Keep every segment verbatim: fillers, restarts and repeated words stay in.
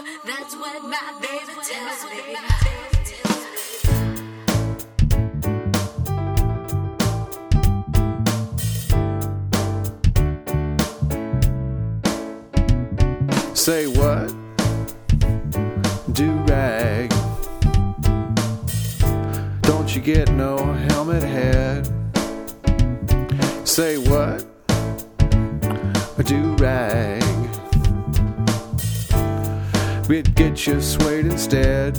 That's what my baby tells me. Say what? Do-rag. Don't you get no helmet head? Say what? Do-rag. We'd get you swayed instead.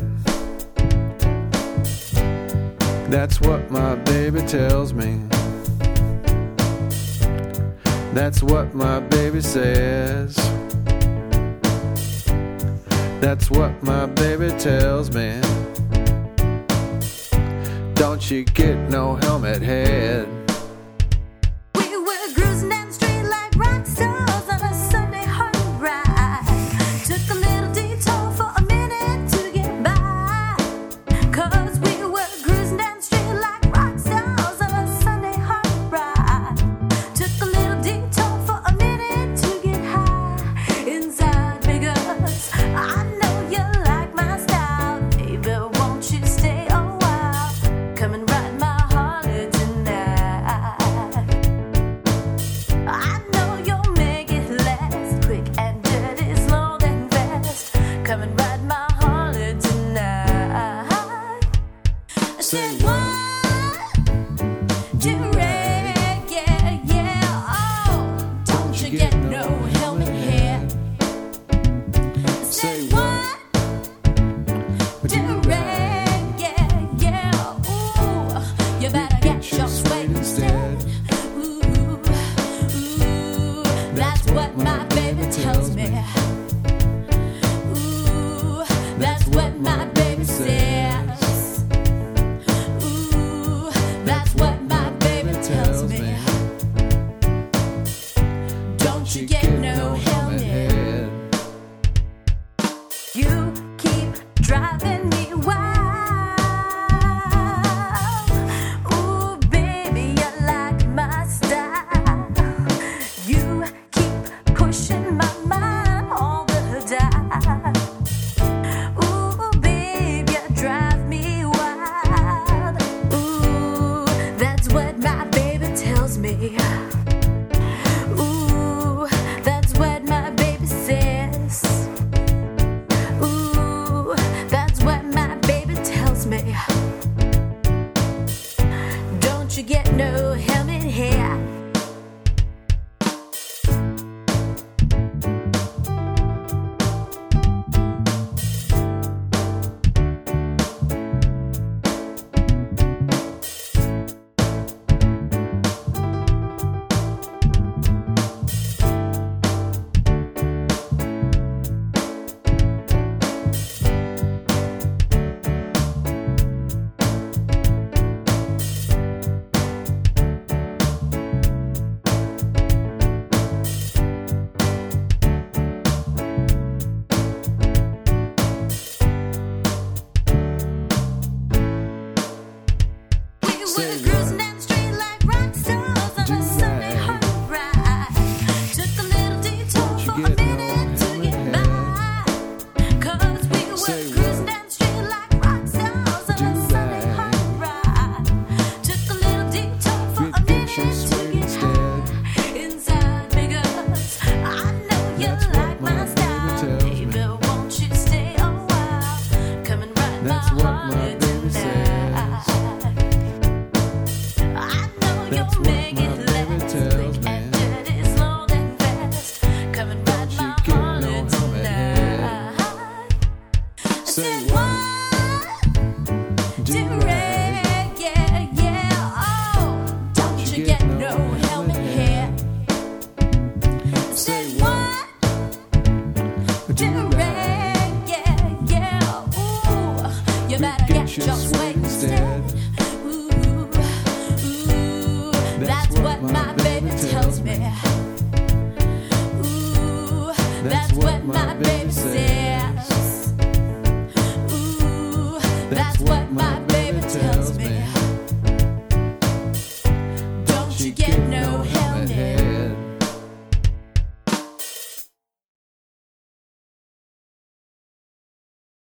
That's what my baby tells me. That's what my baby says. That's what my baby tells me. Don't you get no helmet head? We were cruising down the street like rock stars on a Sunday hard ride. Took a little detour for a minute to get by. Cause we were cruising down the street like rock stars on a Sunday hard ride. Took a little detour for a minute to get high inside because I know you like my style. Baby, won't you stay a while? Come and ride my Harley tonight. I know you'll make it last, quick and dirty, slow and fast. Come and ride my Harley tonight. I said what? Do-rag, yeah, yeah, oh. Don't you get no helmet head? I said what? Do-rag, yeah, yeah, ooh. You better get your sway instead. Ooh, ooh, that's what my baby tells me. Ooh, that's what my baby says. Ooh, that's what my baby tells me. Don't you get no helmet? You keep driving me wild. Ooh, baby, you like my style. You keep pushing my mind all the time. Ooh, babe, you drive me wild. Ooh, that's what my baby tells me. Ooh, that's what my baby says. Ooh, that's what my baby tells me. Don't you get no helmet here? We were cruising down the street like rock stars on a Sunday hard ride. Took a little detour for a minute to get by. Cause we were cruising down the street like rock stars on a Sunday hard ride. Took a little detour for a minute to get high inside because I know you like my style. Baby, won't you stay a while? Come and ride my Harley tonight. I know you'll make it last, quick and dirty, slow and fast. Come and ride my Harley tonight. I said what? Do-rag, yeah, yeah, oh. Don't you get no helmet here? I said what? Do-rag, yeah, yeah, ooh. You better get your sway instead. Ooh, ooh, that's what my baby tells me. Ooh, that's what my baby says.